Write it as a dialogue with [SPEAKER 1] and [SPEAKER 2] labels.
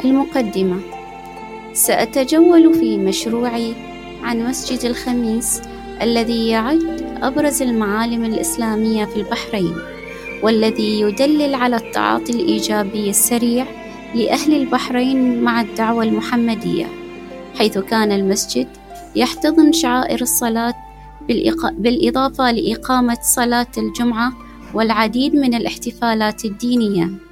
[SPEAKER 1] المقدمة. سأتجول في مشروعي عن مسجد الخميس الذي يعد أبرز المعالم الإسلامية في البحرين، والذي يدلل على التعاطي الإيجابي السريع لأهل البحرين مع الدعوة المحمدية، حيث كان المسجد يحتضن شعائر الصلاة بالإضافة لإقامة صلاة الجمعة والعديد من الاحتفالات الدينية.